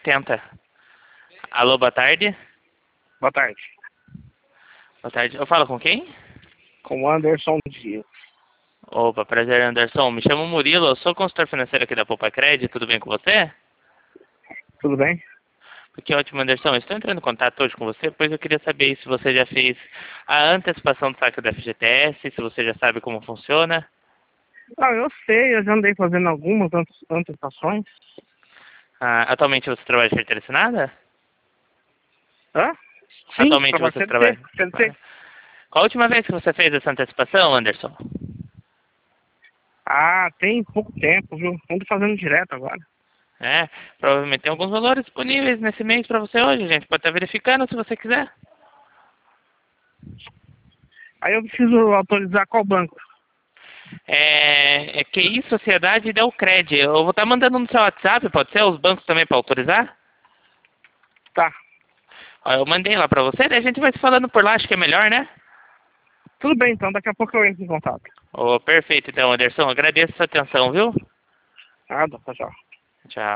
80. Alô, boa tarde. Boa tarde. Boa tarde. Eu falo com quem? Com o Anderson Dias. Opa, prazer, Anderson. Me chamo Murilo, eu sou consultor financeiro aqui da Poupa Cred. Tudo bem com você? Tudo bem? Que ótimo, Anderson. Eu estou entrando em contato hoje com você, pois eu queria saber se você já fez a antecipação do saque do FGTS, se você já sabe como funciona. Ah, eu sei, eu já andei fazendo algumas antecipações. Atualmente você trabalha de carteira assinada? Hã? Sim, Atualmente trabalho você CLT. trabalha. CLT. Qual a última vez que você fez essa antecipação, Anderson? Ah, tem pouco tempo, viu? Ando fazendo direto agora. É, provavelmente tem alguns valores disponíveis nesse mês para você hoje, gente. Pode estar verificando se você quiser. Aí eu preciso autorizar qual banco? É QI Sociedade e Delcred. Eu vou estar mandando no seu WhatsApp, pode ser? Os bancos também para autorizar? Tá. Ó, eu mandei lá para você, daí a gente vai se falando por lá, acho que é melhor, né? Tudo bem, então. Daqui a pouco eu entro em contato. Perfeito, então, Anderson. Agradeço a sua atenção, viu? Nada, tchau. Tchau.